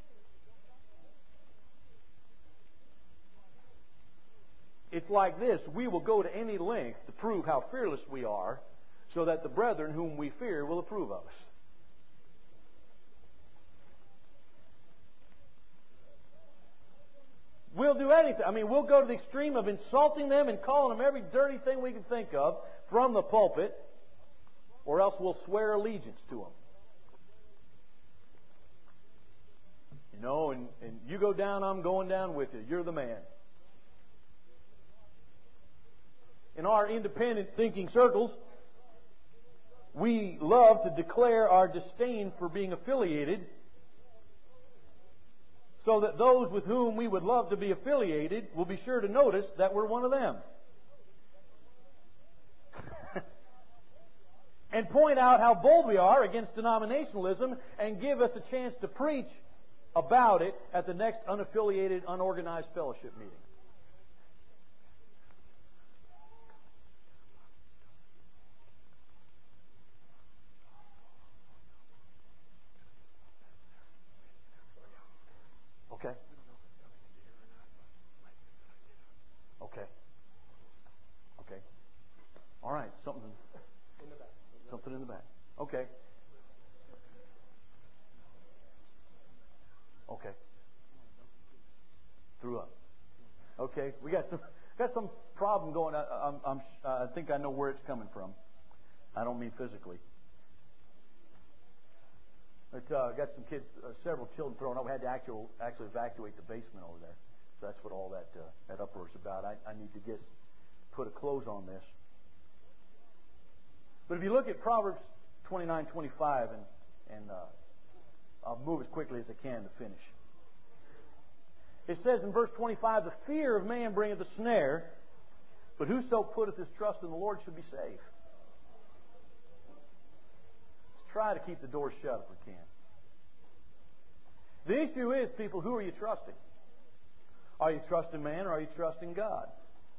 It's like this. We will go to any length to prove how fearless we are so that the brethren whom we fear will approve of us. We'll do anything. I mean, we'll go to the extreme of insulting them and calling them every dirty thing we can think of from the pulpit, or else we'll swear allegiance to them. You know, and, and you go down, I'm going down with you. You're the man. In our independent thinking circles, we love to declare our disdain for being affiliated so that those with whom we would love to be affiliated will be sure to notice that we're one of them. And point out how bold we are against denominationalism and give us a chance to preach about it at the next unaffiliated, unorganized fellowship meeting. Okay. Okay. Okay. All right. Something. In the back. Something in the back. Okay. Okay. Threw up. Okay. We got some got some problem going. I, I'm, I'm, I think I know where it's coming from. I don't mean physically. But uh, got some kids, uh, several children thrown up. We had to actual, actually evacuate the basement over there. So that's what all that uh, that uproar is about. I, I need to just put a close on this. But if you look at Proverbs twenty-nine twenty-five, and, and uh, I'll move as quickly as I can to finish. It says in verse twenty-five, the fear of man bringeth a snare, but whoso putteth his trust in the Lord should be safe. Try to keep the door shut if we can. The issue is, people, who are you trusting? Are you trusting man or are you trusting God?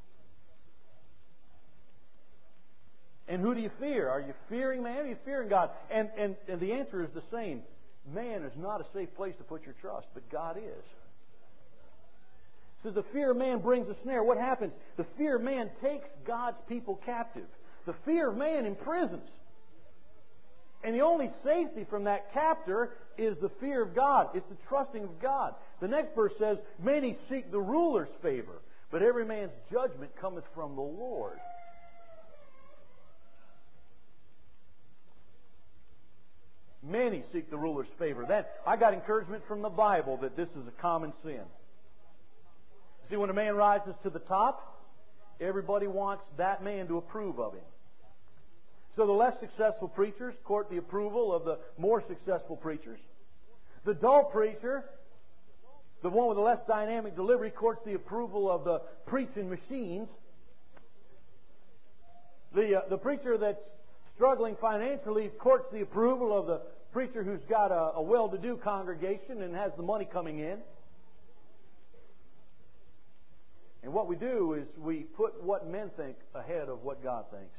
And who do you fear? Are you fearing man or are you fearing God? And, and, and the answer is the same. Man is not a safe place to put your trust, but God is. It says the fear of man brings a snare. What happens? The fear of man takes God's people captive. The fear of man imprisons. And the only safety from that captor is the fear of God. It's the trusting of God. The next verse says, many seek the ruler's favor, but every man's judgment cometh from the Lord. Many seek the ruler's favor. That I got encouragement from the Bible that this is a common sin. See, when a man rises to the top, everybody wants that man to approve of him. So the less successful preachers court the approval of the more successful preachers. The dull preacher, the one with the less dynamic delivery, courts the approval of the preaching machines. The uh, the preacher that's struggling financially, courts the approval of the preacher who's got a, a well-to-do congregation and has the money coming in. And what we do is we put what men think ahead of what God thinks.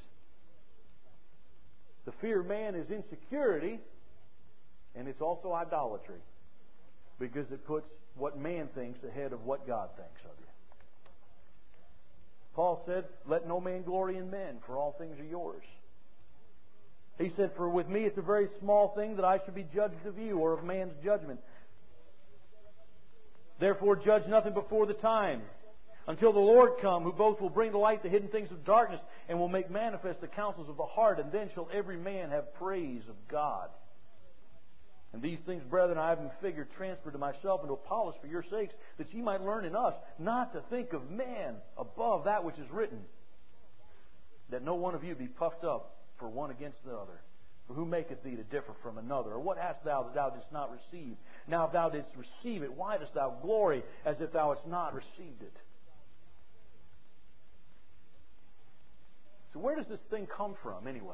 The fear of man is insecurity, and it's also idolatry, because it puts what man thinks ahead of what God thinks of you. Paul said, "Let no man glory in men, for all things are yours." He said, "For with me it's a very small thing that I should be judged of you, or of man's judgment. Therefore judge nothing before the time, until the Lord come, who both will bring to light the hidden things of darkness, and will make manifest the counsels of the heart, and then shall every man have praise of God. And these things, brethren, I have in figure transferred to myself and to Apollos for your sakes, that ye might learn in us not to think of man above that which is written, that no one of you be puffed up for one against the other. For who maketh thee to differ from another? Or what hast thou that thou didst not receive? Now if thou didst receive it, why dost thou glory as if thou hadst not received it?" So where does this thing come from anyway?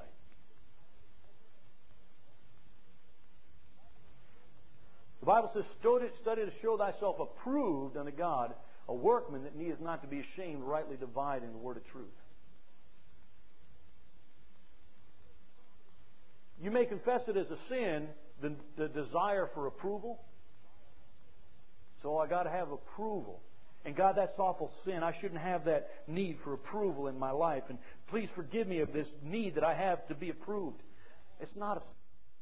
The Bible says, "Study to show thyself approved unto God, a workman that needeth not to be ashamed, rightly dividing the word of truth." You may confess it as a sin, the, the desire for approval. So I got to have approval. And God, that's awful sin. I shouldn't have that need for approval in my life. And please forgive me of this need that I have to be approved. It's not a sin.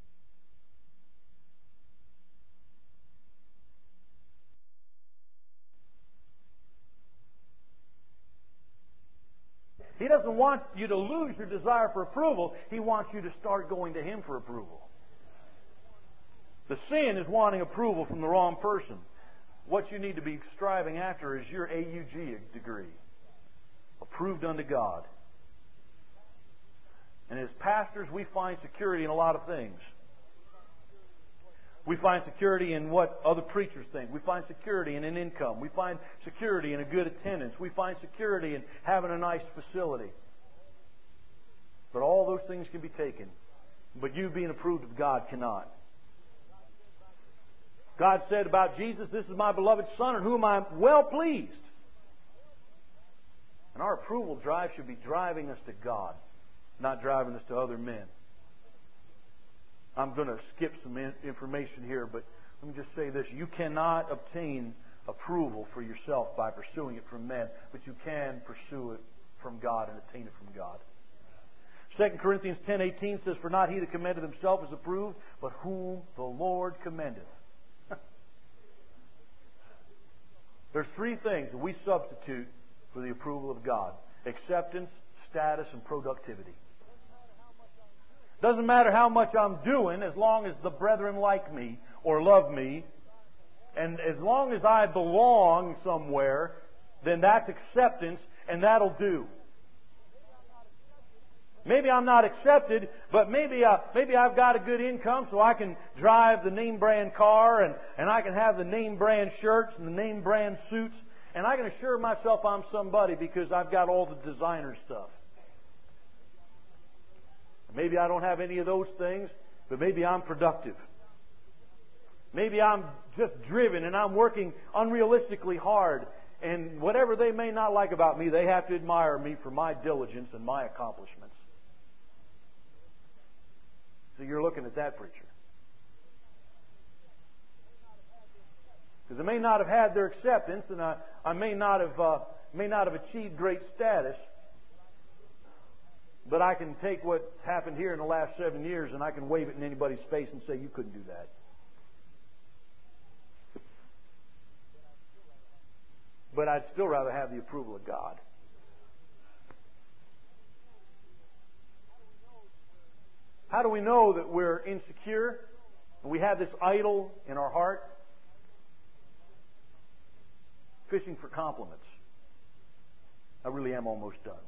He doesn't want you to lose your desire for approval. He wants you to start going to Him for approval. The sin is wanting approval from the wrong person. What you need to be striving after is your A U G degree. Approved unto God. And as pastors, we find security in a lot of things. We find security in what other preachers think. We find security in an income. We find security in a good attendance. We find security in having a nice facility. But all those things can be taken. But you being approved of God cannot. God said about Jesus, "This is my beloved Son, in whom I am well pleased." And our approval drive should be driving us to God, not driving us to other men. I'm going to skip some information here, but let me just say this. You cannot obtain approval for yourself by pursuing it from men, but you can pursue it from God and attain it from God. Second Corinthians ten eighteen says, "For not he that commendeth himself is approved, but whom the Lord commendeth." There's three things that we substitute for the approval of God: acceptance, status, and productivity. Doesn't matter how much I'm doing, as long as the brethren like me or love me, and as long as I belong somewhere, then that's acceptance, and that'll do. Maybe I'm not accepted, but maybe uh, maybe I've got a good income, so I can drive the name brand car, and, and I can have the name brand shirts and the name brand suits, and I can assure myself I'm somebody because I've got all the designer stuff. Maybe I don't have any of those things, but maybe I'm productive. Maybe I'm just driven and I'm working unrealistically hard. And whatever they may not like about me, they have to admire me for my diligence and my accomplishments. So you're looking at that preacher. Because I may not have had their acceptance, and I, I may not have uh, may not have achieved great status. But I can take what's happened here in the last seven years and I can wave it in anybody's face and say, "You couldn't do that." But I'd still rather have the approval of God. How do we know that we're insecure? We have this idol in our heart. Fishing for compliments. I really am almost done.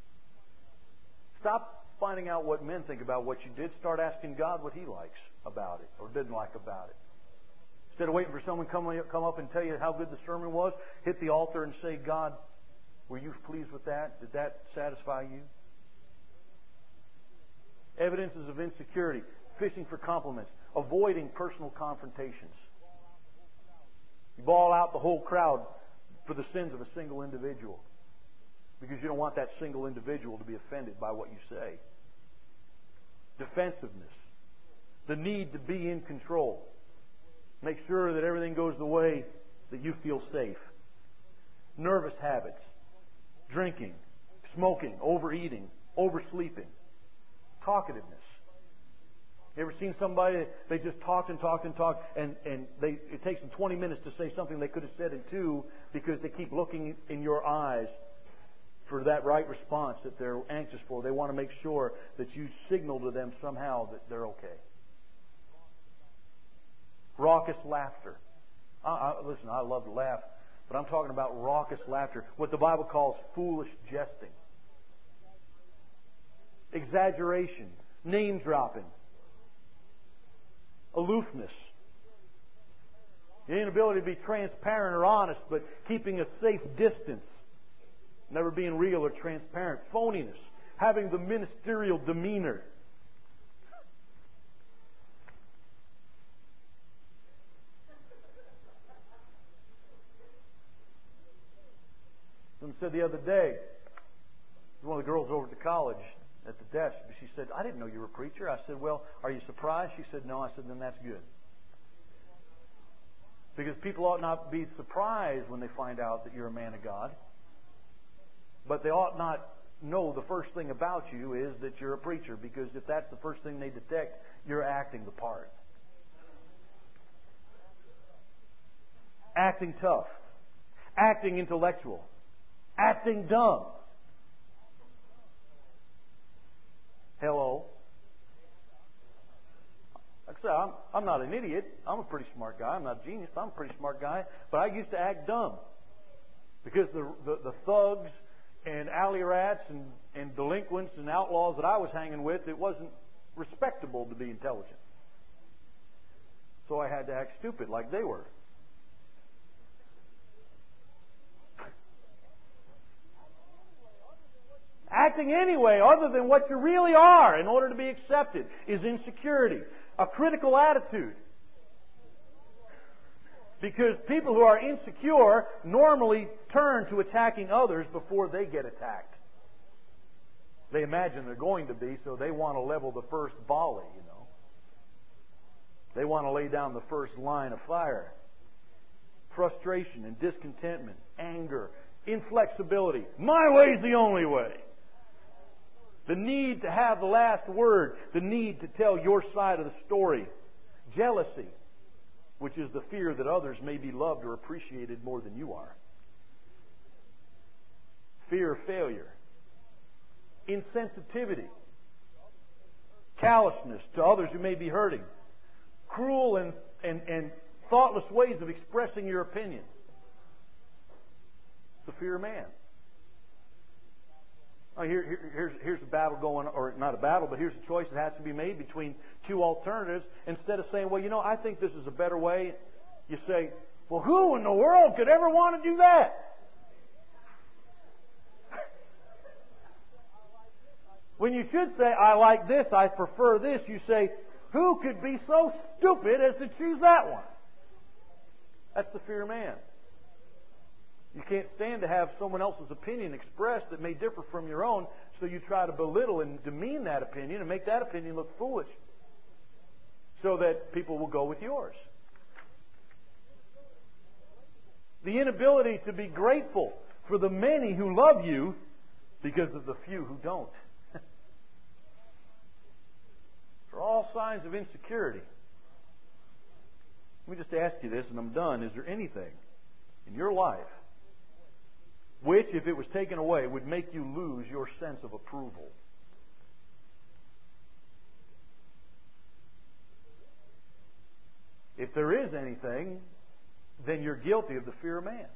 Stop finding out what men think about what you did. Start asking God what He likes about it or didn't like about it. Instead of waiting for someone to come, come up and tell you how good the sermon was, hit the altar and say, "God, were you pleased with that? Did that satisfy you?" Evidences of insecurity. Fishing for compliments. Avoiding personal confrontations. You ball out the whole crowd for the sins of a single individual. Because you don't want that single individual to be offended by what you say. Defensiveness. The need to be in control. Make sure that everything goes the way that you feel safe. Nervous habits. Drinking. Smoking. Overeating. Oversleeping. Talkativeness. You ever seen somebody, they just talked and talked and talked, and, and they, it takes them twenty minutes to say something they could have said in two because they keep looking in your eyes for that right response that they're anxious for. They want to make sure that you signal to them somehow that they're okay. Raucous laughter. I, I, listen, I love to laugh, but I'm talking about raucous laughter, what the Bible calls foolish jesting. Exaggeration. Name dropping. Aloofness. The inability to be transparent or honest, but keeping a safe distance. Never being real or transparent. Phoniness. Having the ministerial demeanor. Someone said the other day, one of the girls over at the college at the desk, she said, I didn't know you were a preacher. I said, well, are you surprised? She said, no. I said, then that's good. Because people ought not be surprised when they find out that you're a man of God. But they ought not know the first thing about you is that you're a preacher. Because if that's the first thing they detect, you're acting the part. Acting tough. Acting intellectual. Acting dumb. Hello. Like I said, I'm, I'm not an idiot. I'm a pretty smart guy. I'm not a genius. I'm a pretty smart guy. But I used to act dumb. Because the, the, the thugs and alley rats and, and delinquents and outlaws that I was hanging with, it wasn't respectable to be intelligent. So I had to act stupid like they were. Acting anyway other than what you really are in order to be accepted is insecurity. A critical attitude. Because people who are insecure normally turn to attacking others before they get attacked. They imagine they're going to be, so they want to level the first volley, you know. They want to lay down the first line of fire. Frustration and discontentment, anger, inflexibility. My way's the only way. The need to have the last word. The need to tell your side of the story. Jealousy, which is the fear that others may be loved or appreciated more than you are. Fear of failure. Insensitivity. Callousness to others who may be hurting. Cruel and, and, and thoughtless ways of expressing your opinion. The fear of man. Oh, here, here, here's, here's a battle going, or not a battle, but here's a choice that has to be made between two alternatives. Instead of saying, well, you know, I think this is a better way, you say, well, who in the world could ever want to do that? When you should say, I like this, I prefer this, you say, who could be so stupid as to choose that one? That's the fear of man. You can't stand to have someone else's opinion expressed that may differ from your own, so you try to belittle and demean that opinion and make that opinion look foolish so that people will go with yours. The inability to be grateful for the many who love you because of the few who don't. For all signs of insecurity. Let me just ask you this and I'm done. Is there anything in your life which, if it was taken away, would make you lose your sense of approval? If there is anything, then you're guilty of the fear of man.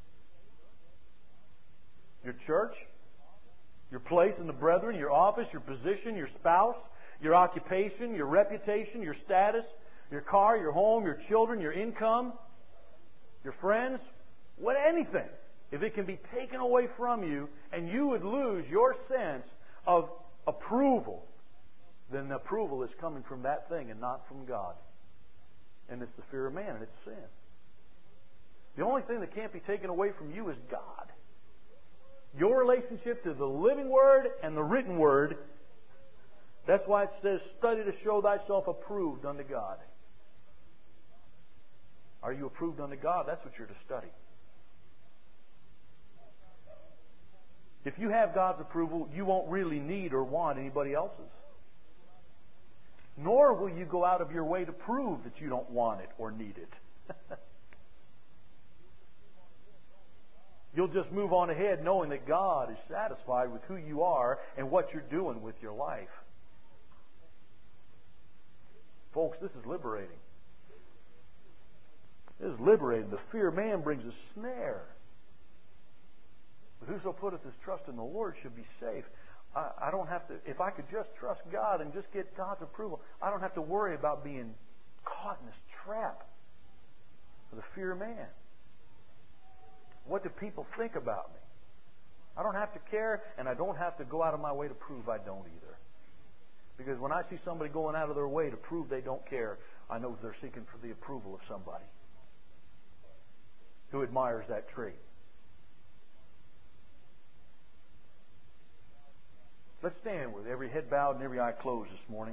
Your church, your place in the brethren, your office, your position, your spouse, your occupation, your reputation, your status, your car, your home, your children, your income, your friends, what anything. If it can be taken away from you and you would lose your sense of approval, then the approval is coming from that thing and not from God. And it's the fear of man, and it's sin. The only thing that can't be taken away from you is God. Your relationship to the living Word and the written Word. That's why it says, study to show thyself approved unto God. Are you approved unto God? That's what you're to study. If you have God's approval, you won't really need or want anybody else's. Nor will you go out of your way to prove that you don't want it or need it. You'll just move on ahead knowing that God is satisfied with who you are and what you're doing with your life. Folks, this is liberating. This is liberating. The fear of man brings a snare. But whoso putteth his trust in the Lord should be safe. I, I don't have to, if I could just trust God and just get God's approval, I don't have to worry about being caught in this trap of the fear of man. What do people think about me? I don't have to care, and I don't have to go out of my way to prove I don't either. Because when I see somebody going out of their way to prove they don't care, I know they're seeking for the approval of somebody who admires that trait. Let's stand with every head bowed and every eye closed this morning.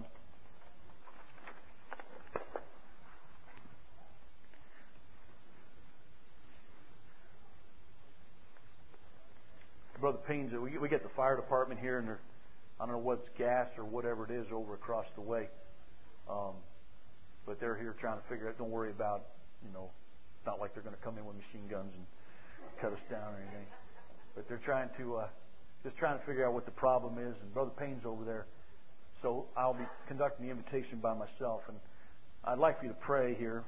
Brother Payne's, we we get the fire department here, and they're, I don't know what's gas or whatever it is over across the way. Um, but they're here trying to figure out, don't worry about, you know, it's not like they're going to come in with machine guns and cut us down or anything. But they're trying to, uh, just trying to figure out what the problem is. And Brother Payne's over there. So I'll be conducting the invitation by myself. And I'd like for you to pray here.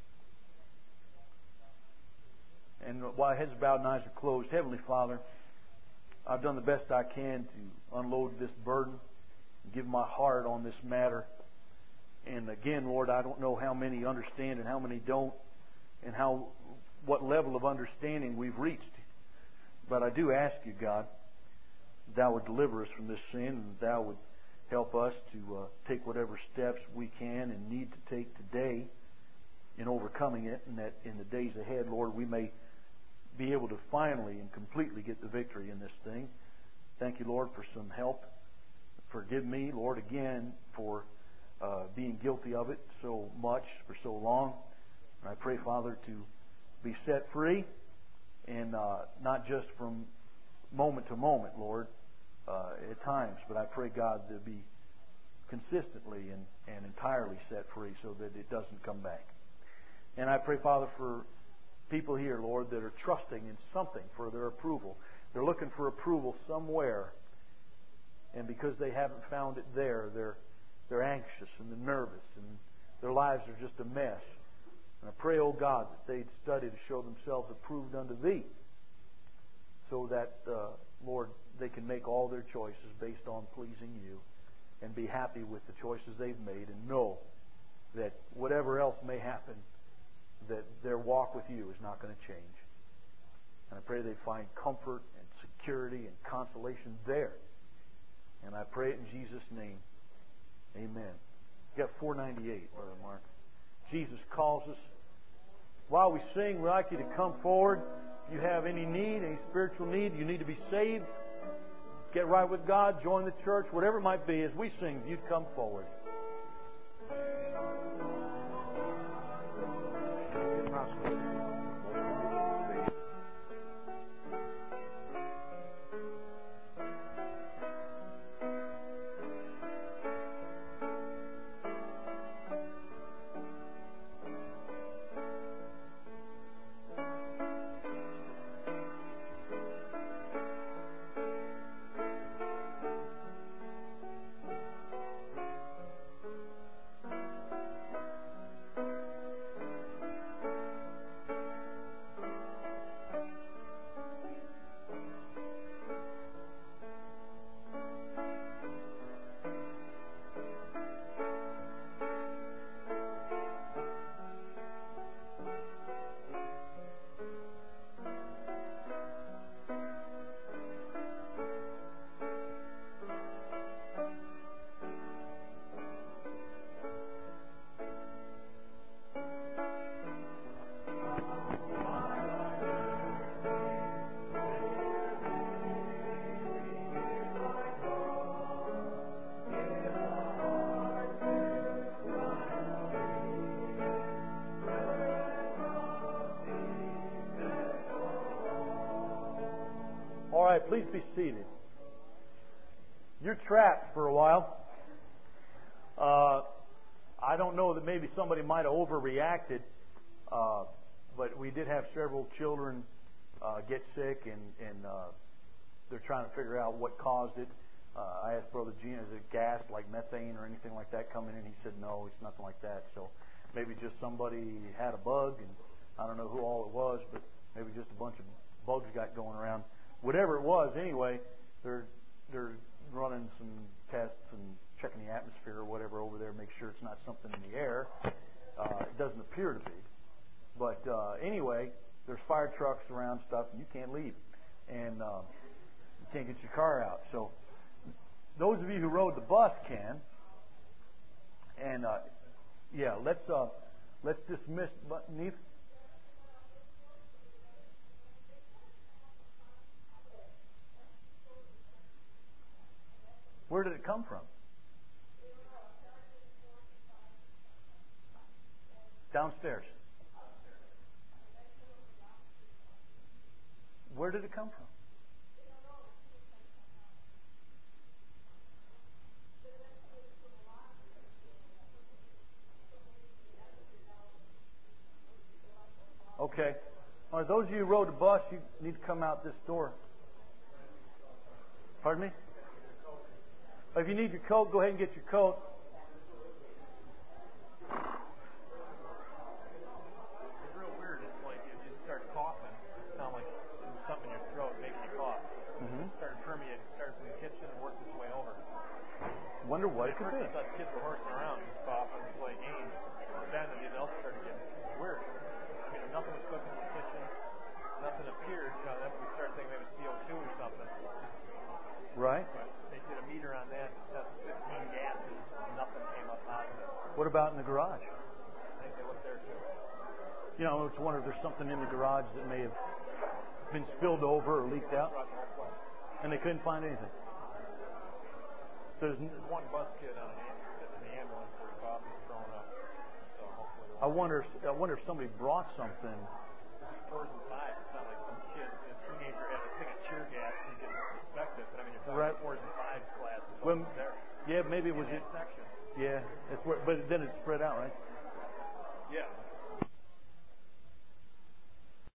And while heads are bowed and eyes are closed, Heavenly Father, I've done the best I can to unload this burden and give my heart on this matter. And again, Lord, I don't know how many understand and how many don't, and how what level of understanding we've reached. But I do ask you, God, Thou would deliver us from this sin, and Thou would help us to uh, take whatever steps we can and need to take today in overcoming it, and that in the days ahead, Lord, we may be able to finally and completely get the victory in this thing. Thank you, Lord, for some help. Forgive me, Lord, again, for uh, being guilty of it so much for so long. And I pray, Father, to be set free, and uh, not just from moment to moment, Lord, uh, at times, but I pray, God, to be consistently and, and entirely set free so that it doesn't come back. And I pray, Father, for people here, Lord, that are trusting in something for their approval. They're looking for approval somewhere, and because they haven't found it there, they're they're anxious and they're nervous, and their lives are just a mess. And I pray, oh God, that they'd study to show themselves approved unto Thee, so that, uh, Lord, they can make all their choices based on pleasing You, and be happy with the choices they've made, and know that whatever else may happen, that their walk with You is not going to change. And I pray they find comfort and security and consolation there. And I pray it in Jesus' name. Amen. You got four ninety-eight, Brother Mark. Jesus calls us. While we sing, we'd like you to come forward. If you have any need, any spiritual need, you need to be saved, get right with God, join the church, whatever it might be, as we sing, if you'd come forward. right, please be seated. You're trapped for a while. Uh, I don't know that maybe somebody might have overreacted, uh, but we did have several children uh, get sick, and, and uh, they're trying to figure out what caused it. Uh, I asked Brother Gene, is it gas like methane or anything like that coming in? He said, no, it's nothing like that. So maybe just somebody had a bug, and I don't know who all it was, but maybe just a bunch of bugs got going around. Whatever it was, anyway, they're they're running some tests and checking the atmosphere or whatever over there, make sure it's not something in the air. Uh, it doesn't appear to be. But uh, anyway, there's fire trucks around stuff, and you can't leave. And uh, you can't get your car out. So those of you who rode the bus can. And, uh, yeah, let's uh, let's dismiss Neith. Where did it come from? Downstairs. Where did it come from? Okay. All right, those of you who rode the bus, you need to come out this door. Pardon me? If you need your coat, go ahead and get your coat. It's real weird. It's like you just start coughing. It sounds like there's something in your throat making you cough. Mm-hmm. It started permeating. It started from the kitchen and worked its way over. Wonder what it could be. I thought kids were horsing around just coughing and playing games. Then the adults started getting weird. I mean, nothing was cooking in the kitchen. Nothing appeared. You know, then we started thinking maybe C O two or something. Right. But they did a meter on that to test fifteen gases. Nothing came up positive. What about in the garage? I think they looked there too. You know, I was wondering if there's something in the garage that may have been spilled over or leaked out, Throughout the whole place. and they couldn't find anything. So there's, n- There's one bus kid on an ambulance, in the ambulance where his cough was thrown up. So hopefully I wonder. If, I wonder if somebody brought something. this is fours and fives. It's not like some kid, a teenager had a thing of tear gas and didn't suspect it. But I mean, you're talking Right. fours and fives class. It's Well, all there. Yeah, maybe it was In it. that section. Yeah, it's where, but then it's spread out, right? Yeah,